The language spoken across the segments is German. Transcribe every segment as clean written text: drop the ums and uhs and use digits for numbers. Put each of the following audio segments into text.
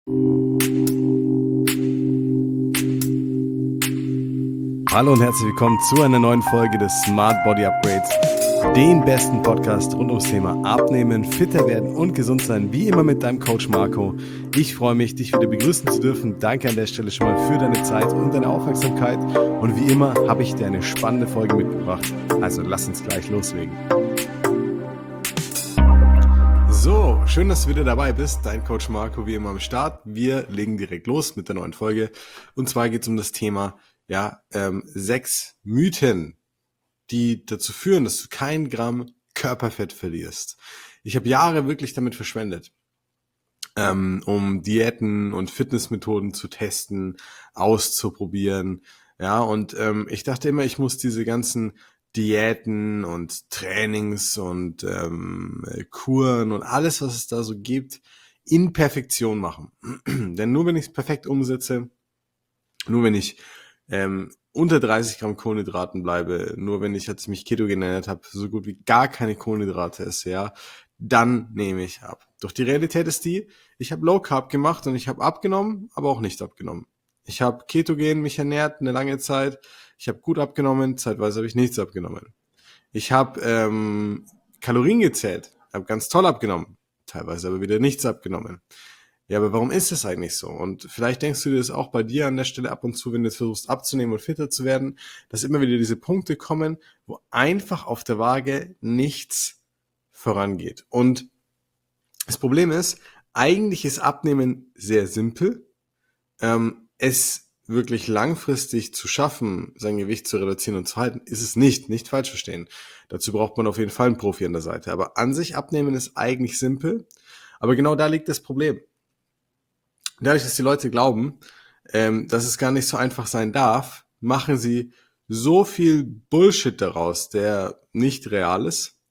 Hallo und herzlich willkommen zu einer neuen Folge des Smart Body Upgrades, dem besten Podcast rund ums Thema Abnehmen, fitter werden und gesund sein, wie immer mit deinem Coach Marco. Ich freue mich, dich wieder begrüßen zu dürfen. Danke an der Stelle schon mal für deine Zeit und deine Aufmerksamkeit. Und wie immer habe ich dir eine spannende Folge mitgebracht. Also lass uns gleich loslegen. So, schön, dass du wieder dabei bist. Dein Coach Marco wie immer am Start. Wir legen direkt los mit der neuen Folge. Und zwar geht es um das Thema 6 Mythen, die dazu führen, dass du kein Gramm Körperfett verlierst. Ich habe Jahre wirklich damit verschwendet, um Diäten und Fitnessmethoden zu testen, auszuprobieren. Ja, und ich dachte immer, ich muss diese ganzen Diäten und Trainings und Kuren und alles, was es da so gibt, in Perfektion machen. Denn nur wenn ich es perfekt umsetze, nur wenn ich unter 30 Gramm Kohlenhydraten bleibe, nur wenn ich, als ich mich ketogen ernährt habe, so gut wie gar keine Kohlenhydrate esse, ja, dann nehme ich ab. Doch die Realität ist die, ich habe Low Carb gemacht und ich habe abgenommen, aber auch nicht abgenommen. Ich habe ketogen mich ernährt eine lange Zeit, ich habe gut abgenommen, zeitweise habe ich nichts abgenommen. Ich habe Kalorien gezählt, habe ganz toll abgenommen, teilweise aber wieder nichts abgenommen. Ja, aber warum ist das eigentlich so? Und vielleicht denkst du dir das auch bei dir an der Stelle ab und zu, wenn du jetzt versuchst abzunehmen und fitter zu werden, dass immer wieder diese Punkte kommen, wo einfach auf der Waage nichts vorangeht. Und das Problem ist, eigentlich ist Abnehmen sehr simpel. Es wirklich langfristig zu schaffen, sein Gewicht zu reduzieren und zu halten, ist es nicht falsch verstehen. Dazu braucht man auf jeden Fall einen Profi an der Seite. Aber an sich Abnehmen ist eigentlich simpel. Aber genau da liegt das Problem. Dadurch, dass die Leute glauben, dass es gar nicht so einfach sein darf, machen sie so viel Bullshit daraus, der nicht real ist,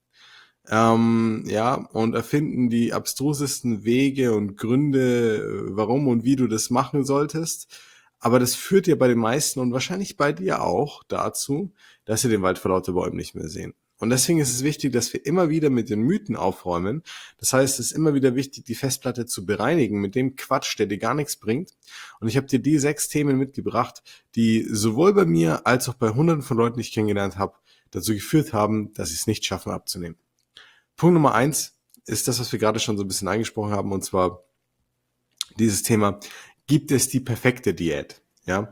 und erfinden die abstrusesten Wege und Gründe, warum und wie du das machen solltest. Aber das führt ja bei den meisten und wahrscheinlich bei dir auch dazu, dass sie den Wald vor lauter Bäumen nicht mehr sehen. Und deswegen ist es wichtig, dass wir immer wieder mit den Mythen aufräumen. Das heißt, es ist immer wieder wichtig, die Festplatte zu bereinigen mit dem Quatsch, der dir gar nichts bringt. Und ich habe dir die 6 Themen mitgebracht, die sowohl bei mir als auch bei Hunderten von Leuten, die ich kennengelernt habe, dazu geführt haben, dass sie es nicht schaffen abzunehmen. Punkt Nummer 1 ist das, was wir gerade schon so ein bisschen angesprochen haben, und zwar dieses Thema, gibt es die perfekte Diät? Ja.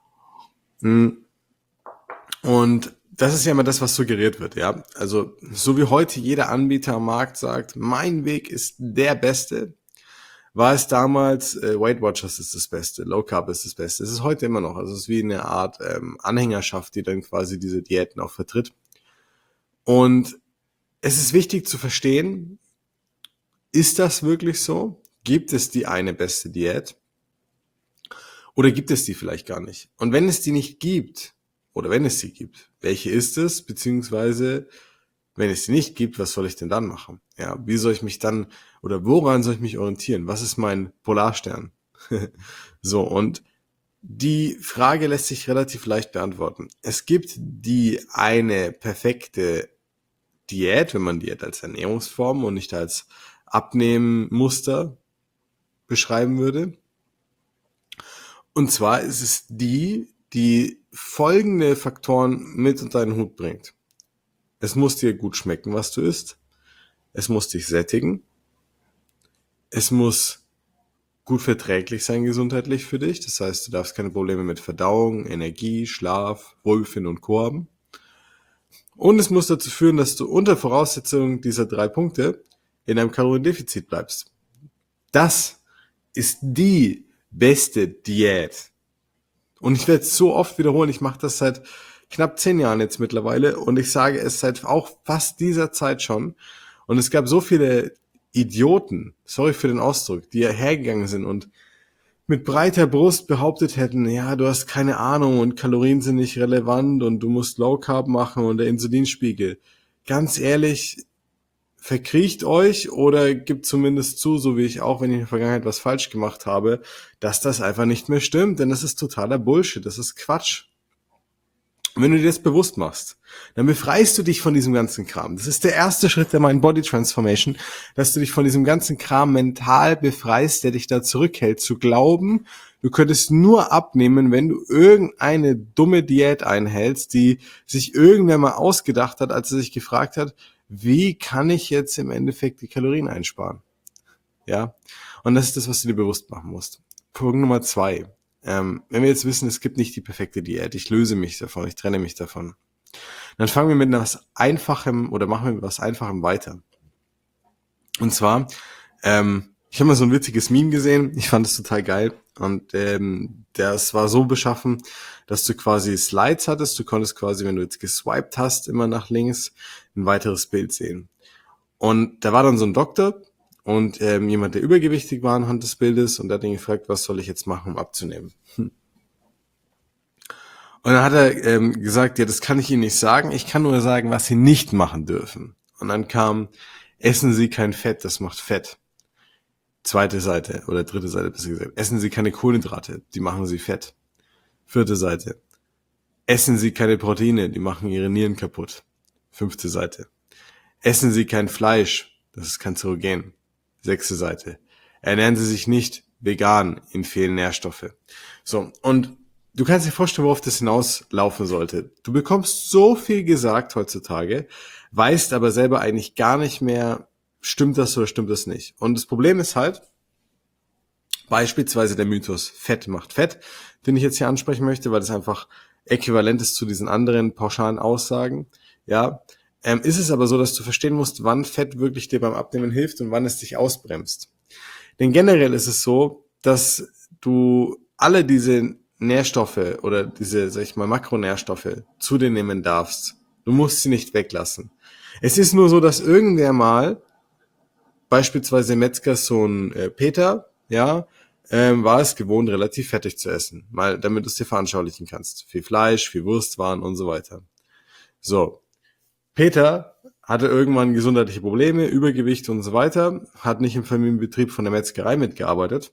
Und das ist ja immer das, was suggeriert wird, ja. Also, so wie heute jeder Anbieter am Markt sagt, mein Weg ist der beste, war es damals, Weight Watchers ist das Beste, Low Carb ist das Beste. Es ist heute immer noch. Also, es ist wie eine Art Anhängerschaft, die dann quasi diese Diäten auch vertritt. Und es ist wichtig zu verstehen, ist das wirklich so? Gibt es die eine beste Diät? Oder gibt es die vielleicht gar nicht? Und wenn es die nicht gibt, oder wenn es sie gibt, welche ist es? Beziehungsweise, wenn es sie nicht gibt, was soll ich denn dann machen? Ja, wie soll ich mich dann, oder woran soll ich mich orientieren? Was ist mein Polarstern? So, und die Frage lässt sich relativ leicht beantworten. Es gibt die eine perfekte Diät, wenn man Diät als Ernährungsform und nicht als Abnehmmuster beschreiben würde. Und zwar ist es die folgende Faktoren mit unter einen Hut bringt. Es muss dir gut schmecken, was du isst. Es muss dich sättigen. Es muss gut verträglich sein gesundheitlich für dich. Das heißt, du darfst keine Probleme mit Verdauung, Energie, Schlaf, Wohlbefinden und Co. haben. Und es muss dazu führen, dass du unter Voraussetzung dieser 3 Punkte in einem Kaloriendefizit bleibst. Das ist die beste Diät. Und ich werde es so oft wiederholen, ich mache das seit knapp 10 Jahren jetzt mittlerweile und ich sage es seit auch fast dieser Zeit schon. Und es gab so viele Idioten, sorry für den Ausdruck, die hergegangen sind und mit breiter Brust behauptet hätten, ja, du hast keine Ahnung und Kalorien sind nicht relevant und du musst Low Carb machen und der Insulinspiegel. Ganz ehrlich, verkriecht euch oder gibt zumindest zu, so wie ich auch, wenn ich in der Vergangenheit was falsch gemacht habe, dass das einfach nicht mehr stimmt, denn das ist totaler Bullshit, das ist Quatsch. Und wenn du dir das bewusst machst, dann befreist du dich von diesem ganzen Kram. Das ist der erste Schritt der Mind Body Transformation, dass du dich von diesem ganzen Kram mental befreist, der dich da zurückhält, zu glauben, du könntest nur abnehmen, wenn du irgendeine dumme Diät einhältst, die sich irgendwer mal ausgedacht hat, als er sich gefragt hat, wie kann ich jetzt im Endeffekt die Kalorien einsparen? Ja, und das ist das, was du dir bewusst machen musst. Punkt Nummer 2. Wenn wir jetzt wissen, es gibt nicht die perfekte Diät, ich löse mich davon, ich trenne mich davon, dann fangen wir mit etwas Einfachem oder machen wir mit etwas Einfachem weiter. Und zwar, ich habe mal so ein witziges Meme gesehen, ich fand es total geil und das war so beschaffen, dass du quasi Slides hattest, du konntest quasi, wenn du jetzt geswiped hast, immer nach links ein weiteres Bild sehen. Und da war dann so ein Doktor und jemand, der übergewichtig war anhand des Bildes und der hat ihn gefragt, was soll ich jetzt machen, um abzunehmen? Und dann hat er gesagt, ja, das kann ich Ihnen nicht sagen, ich kann nur sagen, was Sie nicht machen dürfen. Und dann kam, essen Sie kein Fett, das macht Fett. Zweite Seite oder dritte Seite, besser gesagt. Essen Sie keine Kohlenhydrate, die machen Sie fett. Vierte Seite. Essen Sie keine Proteine, die machen Ihre Nieren kaputt. Fünfte Seite. Essen Sie kein Fleisch, das ist kanzerogen. Sechste Seite. Ernähren Sie sich nicht vegan, Ihnen fehlen Nährstoffe. So, und du kannst dir vorstellen, worauf das hinauslaufen sollte. Du bekommst so viel gesagt heutzutage, weißt aber selber eigentlich gar nicht mehr, stimmt das oder stimmt das nicht. Und das Problem ist halt, beispielsweise der Mythos Fett macht Fett, den ich jetzt hier ansprechen möchte, weil das einfach äquivalent ist zu diesen anderen pauschalen Aussagen. Ja, ist es aber so, dass du verstehen musst, wann Fett wirklich dir beim Abnehmen hilft und wann es dich ausbremst. Denn generell ist es so, dass du alle diese Nährstoffe oder diese, sag ich mal, Makronährstoffe zu dir nehmen darfst. Du musst sie nicht weglassen. Es ist nur so, dass irgendwer mal, beispielsweise Metzgerssohn Peter, ja, war es gewohnt, relativ fettig zu essen. Mal, damit du es dir veranschaulichen kannst. Viel Fleisch, viel Wurstwaren und so weiter. So. Peter hatte irgendwann gesundheitliche Probleme, Übergewicht und so weiter, hat nicht im Familienbetrieb von der Metzgerei mitgearbeitet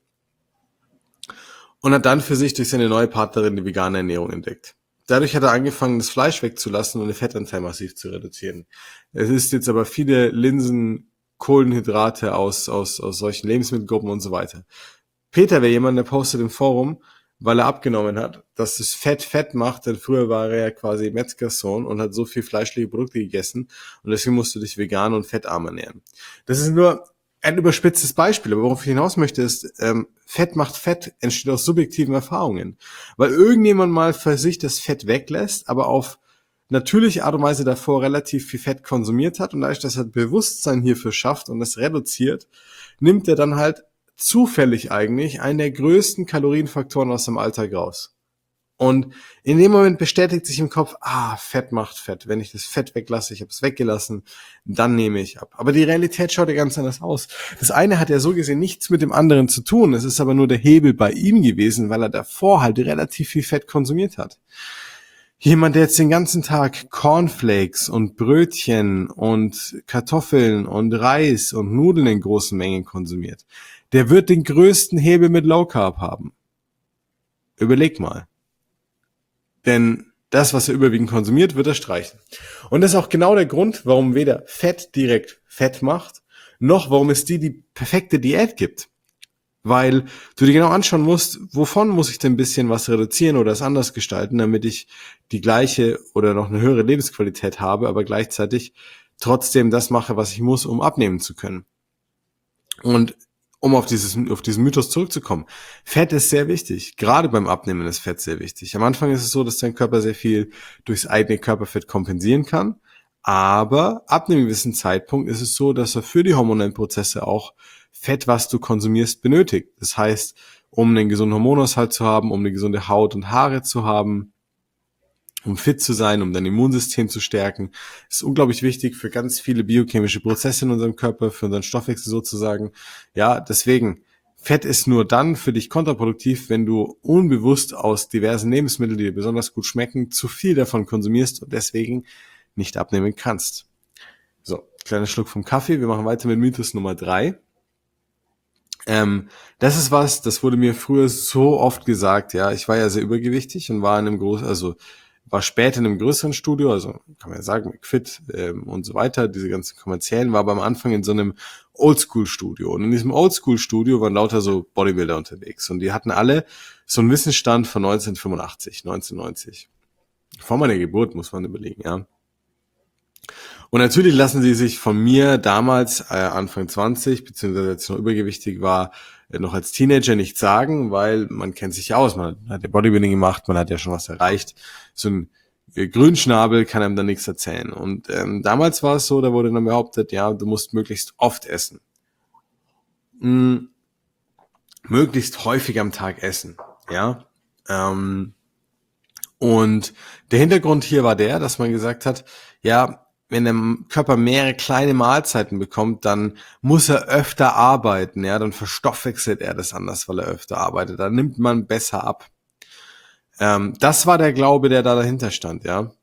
und hat dann für sich durch seine neue Partnerin die vegane Ernährung entdeckt. Dadurch hat er angefangen, das Fleisch wegzulassen und den Fettanteil massiv zu reduzieren. Es ist jetzt aber viele Linsen, Kohlenhydrate aus solchen Lebensmittelgruppen und so weiter. Peter wäre jemand, der postet im Forum, weil er abgenommen hat, dass das Fett macht, denn früher war er ja quasi Metzgerssohn und hat so viel fleischliche Produkte gegessen und deswegen musst du dich vegan und fettarm ernähren. Das ist nur ein überspitztes Beispiel, aber worauf ich hinaus möchte ist, Fett macht Fett entsteht aus subjektiven Erfahrungen, weil irgendjemand mal für sich das Fett weglässt, aber auf natürliche Art und Weise davor relativ viel Fett konsumiert hat und dadurch, dass er Bewusstsein hierfür schafft und das reduziert, nimmt er dann halt zufällig eigentlich einen der größten Kalorienfaktoren aus dem Alltag raus. Und in dem Moment bestätigt sich im Kopf, Fett macht Fett. Wenn ich das Fett weglasse, ich habe es weggelassen, dann nehme ich ab. Aber die Realität schaut ja ganz anders aus. Das eine hat ja so gesehen nichts mit dem anderen zu tun. Es ist aber nur der Hebel bei ihm gewesen, weil er davor halt relativ viel Fett konsumiert hat. Jemand, der jetzt den ganzen Tag Cornflakes und Brötchen und Kartoffeln und Reis und Nudeln in großen Mengen konsumiert, der wird den größten Hebel mit Low Carb haben. Überleg mal. Denn das, was er überwiegend konsumiert, wird er streichen. Und das ist auch genau der Grund, warum weder Fett direkt Fett macht, noch warum es die perfekte Diät gibt. Weil du dir genau anschauen musst, wovon muss ich denn ein bisschen was reduzieren oder es anders gestalten, damit ich die gleiche oder noch eine höhere Lebensqualität habe, aber gleichzeitig trotzdem das mache, was ich muss, um abnehmen zu können. Und um auf diesen Mythos zurückzukommen. Fett ist sehr wichtig. Gerade beim Abnehmen ist Fett sehr wichtig. Am Anfang ist es so, dass dein Körper sehr viel durchs eigene Körperfett kompensieren kann. Aber ab einem gewissen Zeitpunkt ist es so, dass er für die hormonellen Prozesse auch Fett, was du konsumierst, benötigt. Das heißt, um einen gesunden Hormonhaushalt zu haben, um eine gesunde Haut und Haare zu haben, um fit zu sein, um dein Immunsystem zu stärken, ist unglaublich wichtig für ganz viele biochemische Prozesse in unserem Körper, für unseren Stoffwechsel sozusagen. Ja, deswegen, Fett ist nur dann für dich kontraproduktiv, wenn du unbewusst aus diversen Lebensmitteln, die dir besonders gut schmecken, zu viel davon konsumierst und deswegen nicht abnehmen kannst. So, kleiner Schluck vom Kaffee. Wir machen weiter mit Mythos Nummer 3. Das ist was, das wurde mir früher so oft gesagt, ja. Ich war ja sehr übergewichtig und war war später in einem größeren Studio, also kann man ja sagen, McFit und so weiter, diese ganzen kommerziellen, war aber am Anfang in so einem Oldschool-Studio. Und in diesem Oldschool-Studio waren lauter so Bodybuilder unterwegs. Und die hatten alle so einen Wissensstand von 1985, 1990. Vor meiner Geburt, muss man überlegen, ja. Und natürlich lassen sie sich von mir damals, Anfang 20, beziehungsweise als ich noch übergewichtig war, noch als Teenager nicht sagen, weil man kennt sich ja aus, man hat ja Bodybuilding gemacht, man hat ja schon was erreicht. So ein Grünschnabel kann einem da nichts erzählen. Und damals war es so, da wurde dann behauptet, ja, du musst möglichst oft essen. Möglichst häufig am Tag essen, ja. Und der Hintergrund hier war der, dass man gesagt hat, ja, wenn der Körper mehrere kleine Mahlzeiten bekommt, dann muss er öfter arbeiten, ja, dann verstoffwechselt er das anders, weil er öfter arbeitet, dann nimmt man besser ab. Das war der Glaube, der da dahinter stand, ja.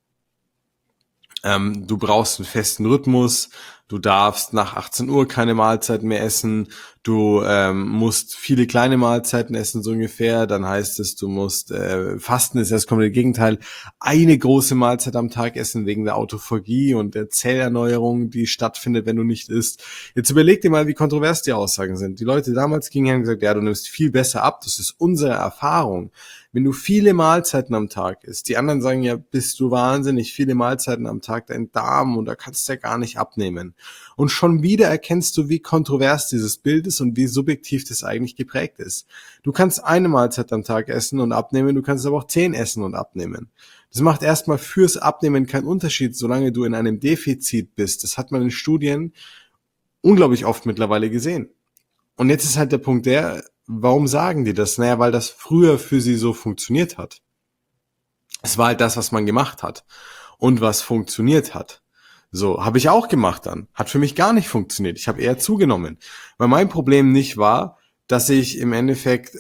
Du brauchst einen festen Rhythmus, du darfst nach 18 Uhr keine Mahlzeiten mehr essen, du musst viele kleine Mahlzeiten essen, so ungefähr, dann heißt es, du musst, Fasten ist das komplette Gegenteil, eine große Mahlzeit am Tag essen wegen der Autophagie und der Zellerneuerung, die stattfindet, wenn du nicht isst. Jetzt überleg dir mal, wie kontrovers die Aussagen sind. Die Leute damals gingen her und gesagt, ja, du nimmst viel besser ab, das ist unsere Erfahrung. Wenn du viele Mahlzeiten am Tag isst, die anderen sagen ja, bist du wahnsinnig, viele Mahlzeiten am Tag, dein Darm und da kannst du ja gar nicht abnehmen. Und schon wieder erkennst du, wie kontrovers dieses Bild ist und wie subjektiv das eigentlich geprägt ist. Du kannst eine Mahlzeit am Tag essen und abnehmen, du kannst aber auch 10 essen und abnehmen. Das macht erstmal fürs Abnehmen keinen Unterschied, solange du in einem Defizit bist. Das hat man in Studien unglaublich oft mittlerweile gesehen. Und jetzt ist halt der Punkt warum sagen die das? Naja, weil das früher für sie so funktioniert hat. Es war halt das, was man gemacht hat und was funktioniert hat. So, habe ich auch gemacht dann. Hat für mich gar nicht funktioniert. Ich habe eher zugenommen. Weil mein Problem nicht war, dass ich im Endeffekt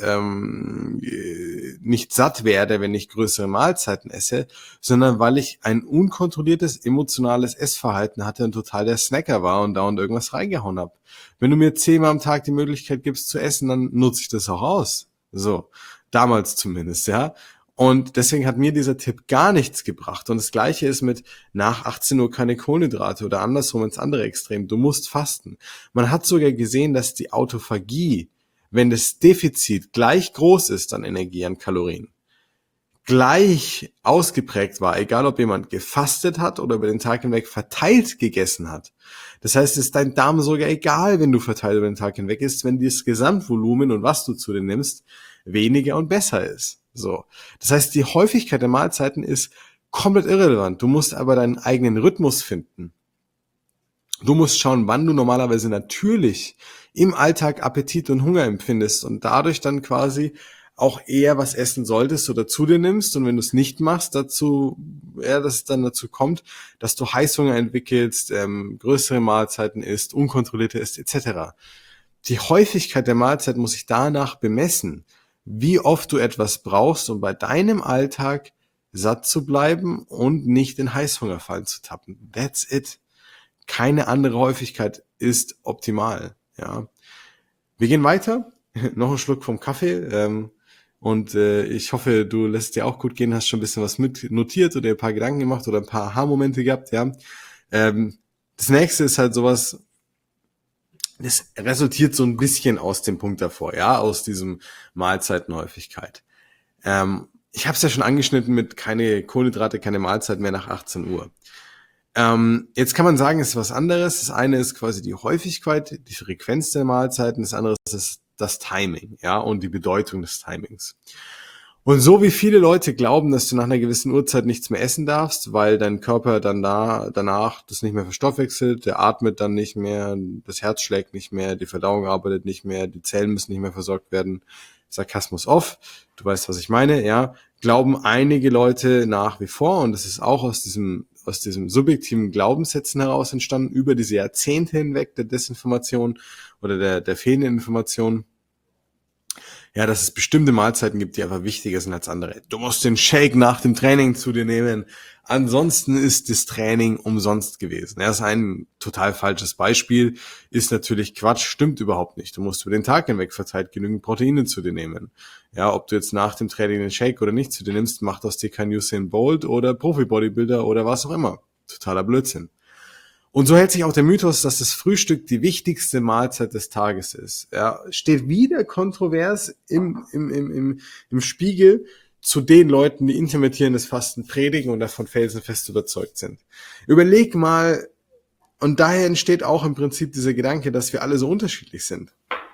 nicht satt werde, wenn ich größere Mahlzeiten esse, sondern weil ich ein unkontrolliertes emotionales Essverhalten hatte und total der Snacker war und dauernd irgendwas reingehauen habe. Wenn du mir 10-mal am Tag die Möglichkeit gibst zu essen, dann nutze ich das auch aus. So, damals zumindest, ja. Und deswegen hat mir dieser Tipp gar nichts gebracht. Und das Gleiche ist mit nach 18 Uhr keine Kohlenhydrate oder andersrum ins andere Extrem. Du musst fasten. Man hat sogar gesehen, dass die Autophagie, wenn das Defizit gleich groß ist an Energie, an Kalorien, gleich ausgeprägt war, egal ob jemand gefastet hat oder über den Tag hinweg verteilt gegessen hat. Das heißt, es ist dein Darm sogar egal, wenn du verteilt über den Tag hinweg isst, wenn das Gesamtvolumen und was du zu dir nimmst, weniger und besser ist. So. Das heißt, die Häufigkeit der Mahlzeiten ist komplett irrelevant. Du musst aber deinen eigenen Rhythmus finden. Du musst schauen, wann du normalerweise natürlich im Alltag Appetit und Hunger empfindest und dadurch dann quasi auch eher was essen solltest oder zu dir nimmst. Und wenn du es nicht machst, dass es dann dazu kommt, dass du Heißhunger entwickelst, größere Mahlzeiten isst, unkontrollierte isst, etc. Die Häufigkeit der Mahlzeit muss sich danach bemessen, wie oft du etwas brauchst, um bei deinem Alltag satt zu bleiben und nicht in Heißhungerfallen zu tappen. That's it. Keine andere Häufigkeit ist optimal. Ja. Wir gehen weiter. Noch ein Schluck vom Kaffee. Und ich hoffe, du lässt es dir auch gut gehen, hast schon ein bisschen was mit notiert oder ein paar Gedanken gemacht oder ein paar Aha-Momente gehabt. Ja. Das nächste ist halt sowas, das resultiert so ein bisschen aus dem Punkt davor, ja, aus diesem Mahlzeitenhäufigkeit. Ich habe es ja schon angeschnitten mit keine Kohlenhydrate, keine Mahlzeit mehr nach 18 Uhr. Jetzt kann man sagen, es ist was anderes. Das eine ist quasi die Häufigkeit, die Frequenz der Mahlzeiten. Das andere ist das Timing, ja, und die Bedeutung des Timings. Und so wie viele Leute glauben, dass du nach einer gewissen Uhrzeit nichts mehr essen darfst, weil dein Körper dann danach das nicht mehr verstoffwechselt, der atmet dann nicht mehr, das Herz schlägt nicht mehr, die Verdauung arbeitet nicht mehr, die Zellen müssen nicht mehr versorgt werden. Sarkasmus off, du weißt, was ich meine, ja, glauben einige Leute nach wie vor, und das ist auch aus diesem subjektiven Glaubenssätzen heraus entstanden, über diese Jahrzehnte hinweg der Desinformation oder der fehlenden Information, Ja, dass es bestimmte Mahlzeiten gibt, die einfach wichtiger sind als andere. Du musst den Shake nach dem Training zu dir nehmen. Ansonsten ist das Training umsonst gewesen. Ja, das ist ein total falsches Beispiel, ist natürlich Quatsch, stimmt überhaupt nicht. Du musst über den Tag hinweg verteilt genügend Proteine zu dir nehmen. Ja, ob du jetzt nach dem Training den Shake oder nicht zu dir nimmst, macht aus dir kein Usain Bolt oder Profi-Bodybuilder oder was auch immer. Totaler Blödsinn. Und so hält sich auch der Mythos, dass das Frühstück die wichtigste Mahlzeit des Tages ist. Ja, steht wieder kontrovers im Spiegel zu den Leuten, die intermittierendes Fasten predigen und davon felsenfest überzeugt sind. Überleg mal, und daher entsteht auch im Prinzip dieser Gedanke, dass wir alle so unterschiedlich sind.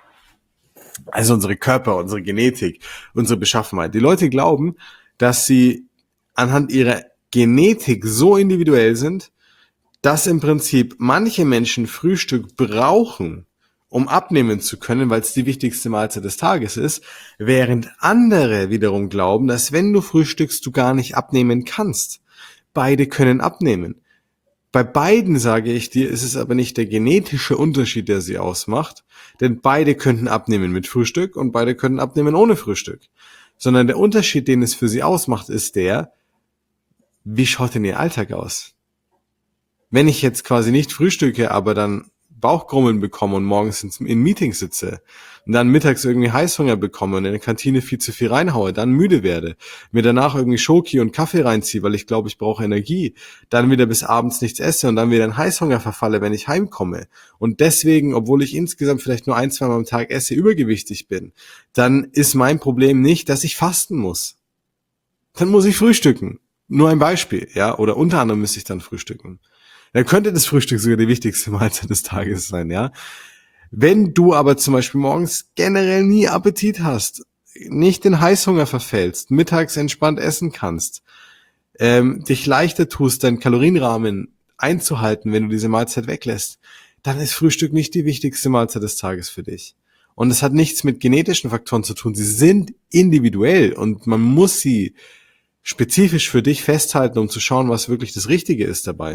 Also unsere Körper, unsere Genetik, unsere Beschaffenheit. Die Leute glauben, dass sie anhand ihrer Genetik so individuell sind, dass im Prinzip manche Menschen Frühstück brauchen, um abnehmen zu können, weil es die wichtigste Mahlzeit des Tages ist, während andere wiederum glauben, dass wenn du frühstückst, du gar nicht abnehmen kannst. Beide können abnehmen. Bei beiden, sage ich dir, ist es aber nicht der genetische Unterschied, der sie ausmacht, denn beide könnten abnehmen mit Frühstück und beide können abnehmen ohne Frühstück. Sondern der Unterschied, den es für sie ausmacht, ist der, wie schaut denn ihr Alltag aus? Wenn ich jetzt quasi nicht frühstücke, aber dann Bauchgrummeln bekomme und morgens in Meetings sitze und dann mittags irgendwie Heißhunger bekomme und in der Kantine viel zu viel reinhaue, dann müde werde, mir danach irgendwie Schoki und Kaffee reinziehe, weil ich glaube, ich brauche Energie, dann wieder bis abends nichts esse und dann wieder in Heißhunger verfalle, wenn ich heimkomme und deswegen, obwohl ich insgesamt vielleicht nur 1-2 Mal am Tag esse, übergewichtig bin, dann ist mein Problem nicht, dass ich fasten muss. Dann muss ich frühstücken. Nur ein Beispiel, ja, oder unter anderem müsste ich dann frühstücken. Dann könnte das Frühstück sogar die wichtigste Mahlzeit des Tages sein, ja. Wenn du aber zum Beispiel morgens generell nie Appetit hast, nicht den Heißhunger verfällst, mittags entspannt essen kannst, dich leichter tust, deinen Kalorienrahmen einzuhalten, wenn du diese Mahlzeit weglässt, dann ist Frühstück nicht die wichtigste Mahlzeit des Tages für dich. Und es hat nichts mit genetischen Faktoren zu tun. Sie sind individuell und man muss sie spezifisch für dich festhalten, um zu schauen, was wirklich das Richtige ist dabei.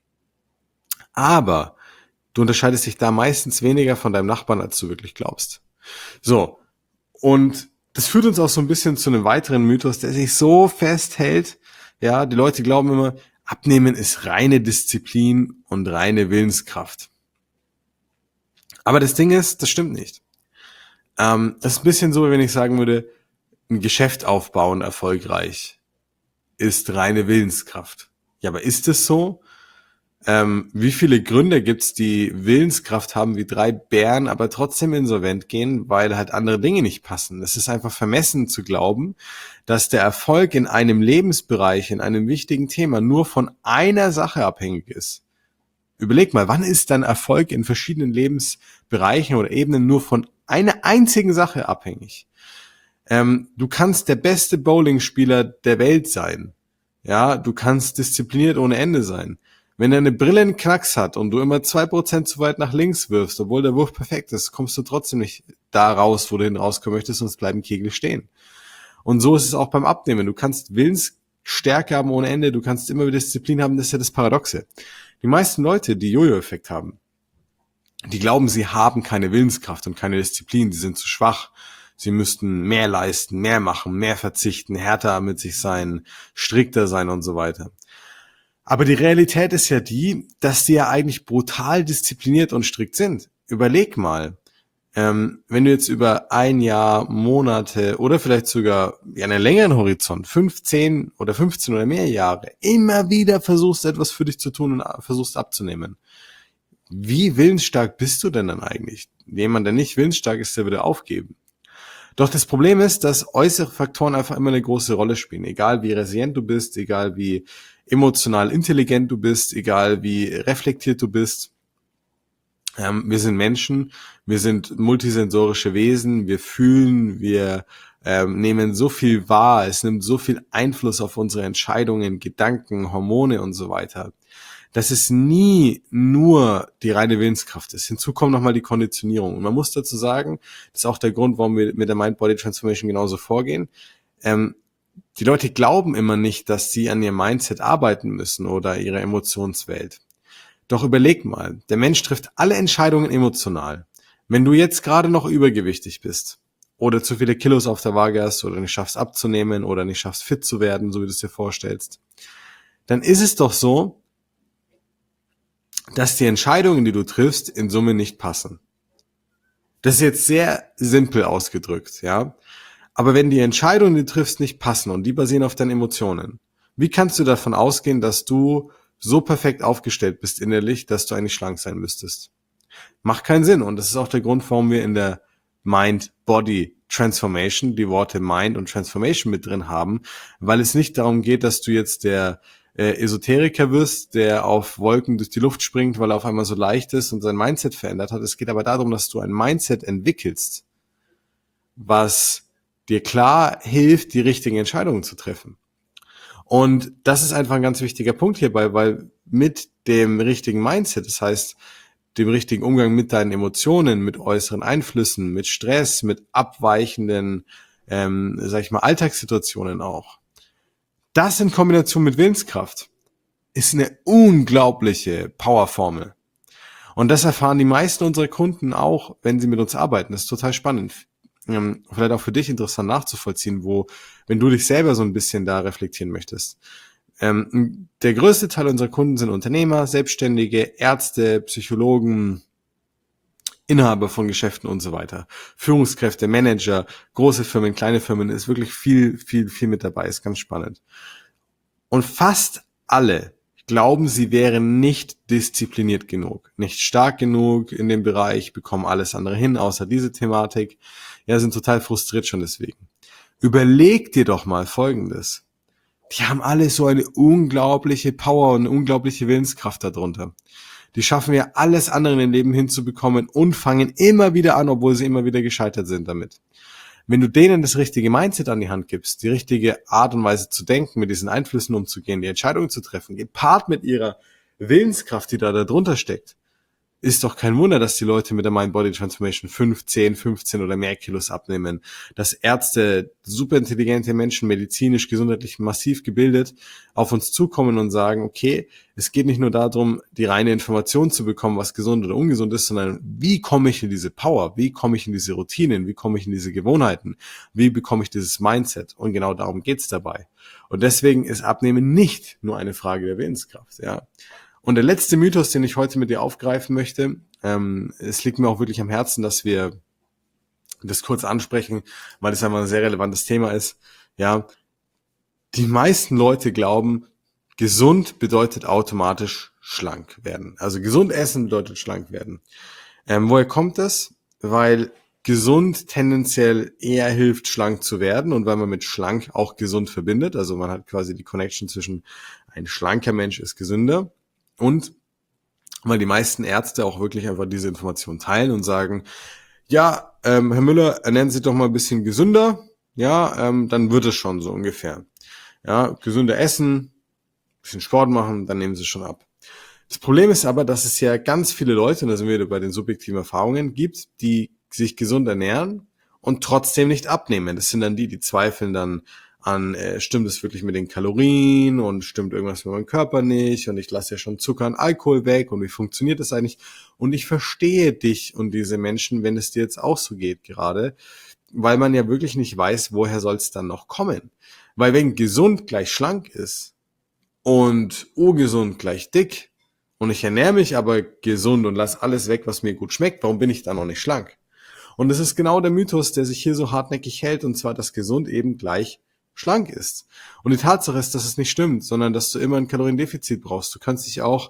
Aber du unterscheidest dich da meistens weniger von deinem Nachbarn, als du wirklich glaubst. So, und das führt uns auch so ein bisschen zu einem weiteren Mythos, der sich so festhält. Ja, die Leute glauben immer, Abnehmen ist reine Disziplin und reine Willenskraft. Aber das Ding ist, das stimmt nicht. Das ist ein bisschen so, wie wenn ich sagen würde, ein Geschäft aufbauen erfolgreich ist reine Willenskraft. Ja, aber ist es so? Wie viele Gründer gibt's, die Willenskraft haben wie 3 Bären, aber trotzdem insolvent gehen, weil halt andere Dinge nicht passen? Es ist einfach vermessen zu glauben, dass der Erfolg in einem Lebensbereich, in einem wichtigen Thema nur von einer Sache abhängig ist. Überleg mal, wann ist dann Erfolg in verschiedenen Lebensbereichen oder Ebenen nur von einer einzigen Sache abhängig? Du kannst der beste Bowlingspieler der Welt sein. Ja, du kannst diszipliniert ohne Ende sein. Wenn deine Brille einen Knacks hat und du immer 2% zu weit nach links wirfst, obwohl der Wurf perfekt ist, kommst du trotzdem nicht da raus, wo du hin rauskommen möchtest, sonst bleiben Kegel stehen. Und so ist es auch beim Abnehmen. Du kannst Willensstärke haben ohne Ende, du kannst immer wieder Disziplin haben, das ist ja das Paradoxe. Die meisten Leute, die Jojo-Effekt haben, die glauben, sie haben keine Willenskraft und keine Disziplin, sie sind zu schwach. Sie müssten mehr leisten, mehr machen, mehr verzichten, härter mit sich sein, strikter sein und so weiter. Aber die Realität ist ja die, dass die ja eigentlich brutal diszipliniert und strikt sind. Überleg mal, wenn du jetzt über ein Jahr, Monate oder vielleicht sogar einen längeren Horizont, 15 oder 15 oder mehr Jahre, immer wieder versuchst, etwas für dich zu tun und versuchst abzunehmen. Wie willensstark bist du denn dann eigentlich? Jemand, der nicht willensstark ist, der würde aufgeben. Doch das Problem ist, dass äußere Faktoren einfach immer eine große Rolle spielen. Egal wie resilient du bist, egal wie emotional intelligent du bist, egal wie reflektiert du bist. Wir sind Menschen, wir sind multisensorische Wesen, wir fühlen, wir nehmen so viel wahr, es nimmt so viel Einfluss auf unsere Entscheidungen, Gedanken, Hormone und so weiter, dass es nie nur die reine Willenskraft ist. Hinzu kommt nochmal die Konditionierung. Und man muss dazu sagen, das ist auch der Grund, warum wir mit der Mind-Body-Transformation genauso vorgehen. Die Leute glauben immer nicht, dass sie an ihrem Mindset arbeiten müssen oder ihrer Emotionswelt. Doch überleg mal, der Mensch trifft alle Entscheidungen emotional. Wenn du jetzt gerade noch übergewichtig bist oder zu viele Kilos auf der Waage hast oder nicht schaffst abzunehmen oder nicht schaffst fit zu werden, so wie du es dir vorstellst, dann ist es doch so, dass die Entscheidungen, die du triffst, in Summe nicht passen. Das ist jetzt sehr simpel ausgedrückt, ja. Aber wenn die Entscheidungen, die du triffst, nicht passen und die basieren auf deinen Emotionen, wie kannst du davon ausgehen, dass du so perfekt aufgestellt bist innerlich, dass du eigentlich schlank sein müsstest? Macht keinen Sinn. Und das ist auch der Grund, warum wir in der Mind-Body-Transformation die Worte Mind und Transformation mit drin haben, weil es nicht darum geht, dass du jetzt der Esoteriker wirst, der auf Wolken durch die Luft springt, weil er auf einmal so leicht ist und sein Mindset verändert hat. Es geht aber darum, dass du ein Mindset entwickelst, was dir klar hilft, die richtigen Entscheidungen zu treffen. Und das ist einfach ein ganz wichtiger Punkt hierbei, weil mit dem richtigen Mindset, das heißt, dem richtigen Umgang mit deinen Emotionen, mit äußeren Einflüssen, mit Stress, mit abweichenden, sag ich mal, Alltagssituationen auch. Das in Kombination mit Willenskraft ist eine unglaubliche Powerformel. Und das erfahren die meisten unserer Kunden auch, wenn sie mit uns arbeiten. Das ist total spannend. Vielleicht auch für dich interessant nachzuvollziehen, wenn du dich selber so ein bisschen da reflektieren möchtest. Der größte Teil unserer Kunden sind Unternehmer, Selbstständige, Ärzte, Psychologen, Inhaber von Geschäften und so weiter. Führungskräfte, Manager, große Firmen, kleine Firmen, ist wirklich viel mit dabei, ist ganz spannend. Und fast alle glauben, sie wären nicht diszipliniert genug, nicht stark genug in dem Bereich, bekommen alles andere hin, außer diese Thematik. Ja, sind total frustriert schon deswegen. Überleg dir doch mal Folgendes. Die haben alle so eine unglaubliche Power und eine unglaubliche Willenskraft darunter. Die schaffen ja alles andere in ihrem Leben hinzubekommen und fangen immer wieder an, obwohl sie immer wieder gescheitert sind damit. Wenn du denen das richtige Mindset an die Hand gibst, die richtige Art und Weise zu denken, mit diesen Einflüssen umzugehen, die Entscheidungen zu treffen, gepaart mit ihrer Willenskraft, die da drunter steckt, ist doch kein Wunder, dass die Leute mit der Mind-Body-Transformation 5, 10, 15 oder mehr Kilos abnehmen. Dass Ärzte, superintelligente Menschen, medizinisch, gesundheitlich massiv gebildet, auf uns zukommen und sagen, okay, es geht nicht nur darum, die reine Information zu bekommen, was gesund oder ungesund ist, sondern wie komme ich in diese Power, wie komme ich in diese Routinen, wie komme ich in diese Gewohnheiten, wie bekomme ich dieses Mindset? Und genau darum geht's dabei. Und deswegen ist Abnehmen nicht nur eine Frage der Willenskraft, ja. Und der letzte Mythos, den ich heute mit dir aufgreifen möchte, es liegt mir auch wirklich am Herzen, dass wir das kurz ansprechen, weil es einfach ein sehr relevantes Thema ist. Ja, die meisten Leute glauben, gesund bedeutet automatisch schlank werden. Also gesund essen bedeutet schlank werden. Woher kommt das? Weil gesund tendenziell eher hilft, schlank zu werden und weil man mit schlank auch gesund verbindet. Also man hat quasi die Connection zwischen ein schlanker Mensch ist gesünder. Und weil die meisten Ärzte auch wirklich einfach diese Information teilen und sagen, ja, Herr Müller, ernähren Sie sich doch mal ein bisschen gesünder, ja, dann wird es schon so ungefähr. Ja, gesünder essen, bisschen Sport machen, dann nehmen Sie schon ab. Das Problem ist aber, dass es ja ganz viele Leute, und da sind wir wieder bei den subjektiven Erfahrungen, gibt, die sich gesund ernähren und trotzdem nicht abnehmen. Das sind dann die zweifeln dann an, stimmt es wirklich mit den Kalorien und stimmt irgendwas mit meinem Körper nicht und ich lasse ja schon Zucker und Alkohol weg und wie funktioniert das eigentlich? Und ich verstehe dich und diese Menschen, wenn es dir jetzt auch so geht gerade, weil man ja wirklich nicht weiß, woher soll es dann noch kommen. Weil wenn gesund gleich schlank ist und ungesund gleich dick und ich ernähre mich aber gesund und lasse alles weg, was mir gut schmeckt, warum bin ich dann noch nicht schlank? Und das ist genau der Mythos, der sich hier so hartnäckig hält, und zwar, dass gesund eben gleich schlank ist. Und die Tatsache ist, dass es nicht stimmt, sondern dass du immer ein Kaloriendefizit brauchst. Du kannst dich auch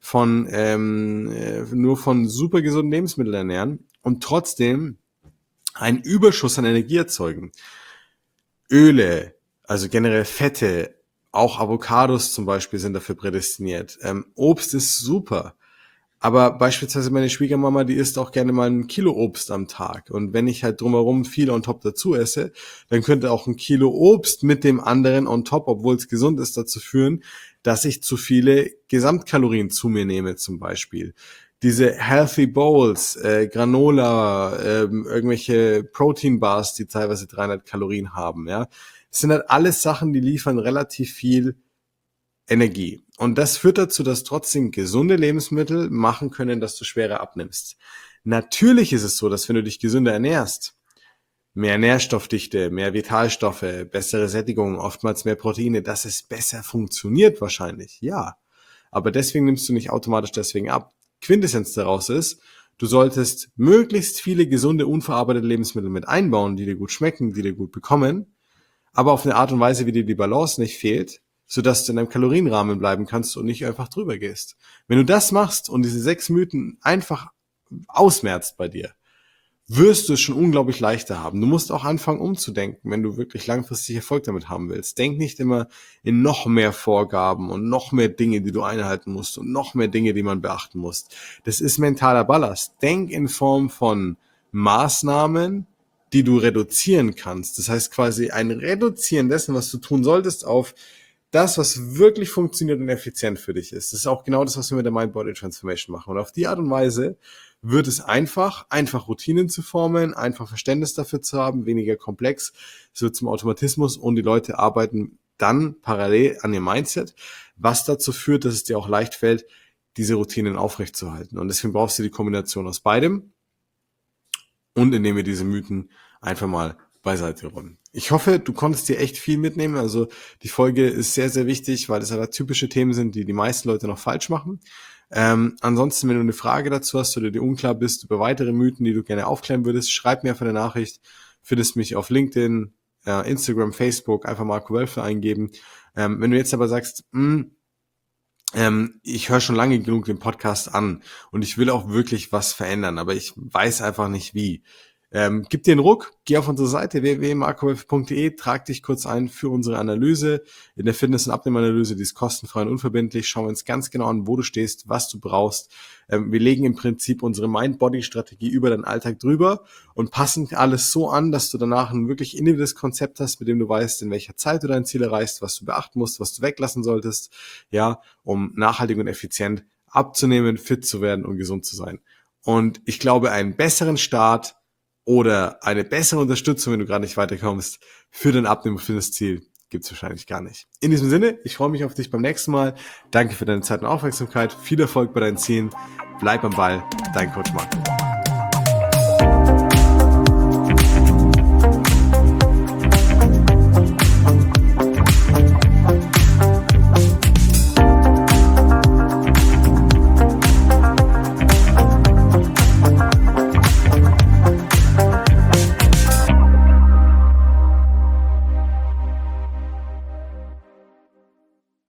nur von super gesunden Lebensmitteln ernähren und trotzdem einen Überschuss an Energie erzeugen. Öle, also generell Fette, auch Avocados zum Beispiel sind dafür prädestiniert. Obst ist super. Aber beispielsweise meine Schwiegermama, die isst auch gerne mal 1 Kilo Obst am Tag. Und wenn ich halt drumherum viel on top dazu esse, dann könnte auch 1 Kilo Obst mit dem anderen on top, obwohl es gesund ist, dazu führen, dass ich zu viele Gesamtkalorien zu mir nehme zum Beispiel. Diese Healthy Bowls, Granola, irgendwelche Protein Bars, die teilweise 300 Kalorien haben, ja. Das sind halt alles Sachen, die liefern relativ viel Energie. Und das führt dazu, dass trotzdem gesunde Lebensmittel machen können, dass du schwerer abnimmst. Natürlich ist es so, dass wenn du dich gesünder ernährst, mehr Nährstoffdichte, mehr Vitalstoffe, bessere Sättigung, oftmals mehr Proteine, dass es besser funktioniert wahrscheinlich, ja. Aber deswegen nimmst du nicht automatisch deswegen ab. Quintessenz daraus ist, du solltest möglichst viele gesunde, unverarbeitete Lebensmittel mit einbauen, die dir gut schmecken, die dir gut bekommen, aber auf eine Art und Weise, wie dir die Balance nicht fehlt, sodass du in einem Kalorienrahmen bleiben kannst und nicht einfach drüber gehst. Wenn du das machst und diese 6 Mythen einfach ausmerzt bei dir, wirst du es schon unglaublich leichter haben. Du musst auch anfangen umzudenken, wenn du wirklich langfristig Erfolg damit haben willst. Denk nicht immer in noch mehr Vorgaben und noch mehr Dinge, die du einhalten musst und noch mehr Dinge, die man beachten muss. Das ist mentaler Ballast. Denk in Form von Maßnahmen, die du reduzieren kannst. Das heißt quasi ein Reduzieren dessen, was du tun solltest, auf das, was wirklich funktioniert und effizient für dich ist. Das ist auch genau das, was wir mit der Mind-Body-Transformation machen. Und auf die Art und Weise wird es einfach Routinen zu formen, einfach Verständnis dafür zu haben, weniger komplex, es wird zum Automatismus und die Leute arbeiten dann parallel an ihrem Mindset, was dazu führt, dass es dir auch leicht fällt, diese Routinen aufrechtzuerhalten. Und deswegen brauchst du die Kombination aus beidem und indem wir diese Mythen einfach mal beiseite räumen. Ich hoffe, du konntest dir echt viel mitnehmen. Also die Folge ist sehr, sehr wichtig, weil es aber typische Themen sind, die die meisten Leute noch falsch machen. Ansonsten, wenn du eine Frage dazu hast oder dir unklar bist über weitere Mythen, die du gerne aufklären würdest, schreib mir einfach eine Nachricht. Findest mich auf LinkedIn, Instagram, Facebook, einfach Marco Wölfe eingeben. Wenn du jetzt aber sagst, ich höre schon lange genug den Podcast an und ich will auch wirklich was verändern, aber ich weiß einfach nicht wie. Gib dir einen Ruck, geh auf unsere Seite www.markowölfe.de, trag dich kurz ein für unsere Analyse. In der Fitness- und Abnehmanalyse, die ist kostenfrei und unverbindlich. Schauen wir uns ganz genau an, wo du stehst, was du brauchst. Wir legen im Prinzip unsere Mind-Body-Strategie über deinen Alltag drüber und passen alles so an, dass du danach ein wirklich individuelles Konzept hast, mit dem du weißt, in welcher Zeit du dein Ziel erreichst, was du beachten musst, was du weglassen solltest, ja, um nachhaltig und effizient abzunehmen, fit zu werden und gesund zu sein. Und ich glaube, einen besseren Start oder eine bessere Unterstützung, wenn du gerade nicht weiterkommst, für dein Abnehmen- und Fitnessziel gibt's wahrscheinlich gar nicht. In diesem Sinne, ich freue mich auf dich beim nächsten Mal. Danke für deine Zeit und Aufmerksamkeit. Viel Erfolg bei deinen Zielen. Bleib am Ball. Dein Coach Marco.